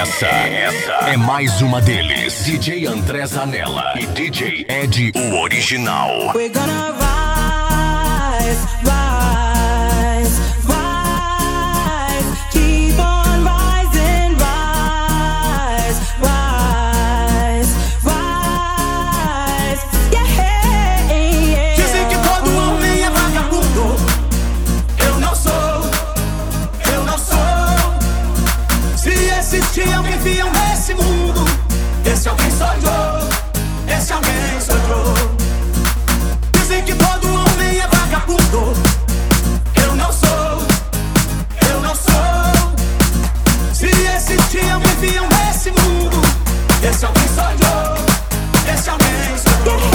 Essa é mais uma deles. DJ André Zanella e DJ Ed, o original. We're gonna rise, rise, rise. Keep on rising, rise, rise, rise. Yeah, yeah. Dizem que todo homem é vagabundo. Eu não sou, eu não sou. Se existir alguém fiel nesse mundo, esse alguém sou eu, esse alguém sou eu. Dizem que todo homem é vagabundo. Eu não sou, eu não sou. Se existir alguém fiel nesse mundo, esse alguém sou eu, esse alguém sou eu.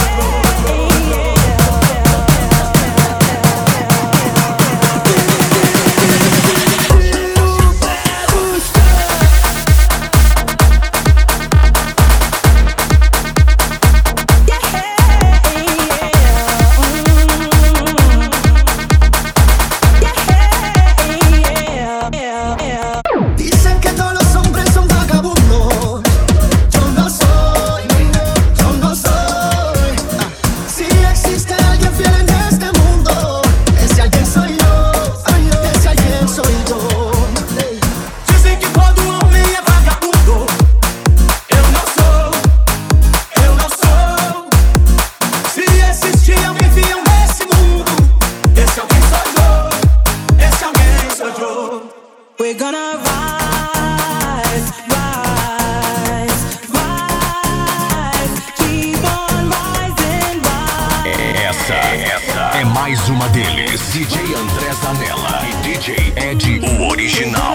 Dicen que todos los hombres son vagabundos. Yo no soy, yo no soy. Si existe alguien fiel en este mundo, ese alguien soy yo, ese alguien soy yo. Dicen que todo homem é vagabundo. Eu não sou, eu não sou. Se existir alguém fiel nesse mundo, esse alguém sou eu, esse alguém sou eu. We're gonna rise, rise, rise. Keep on rising, rise. Essa é mais uma deles. DJ André Zanella e DJ Ed, o original.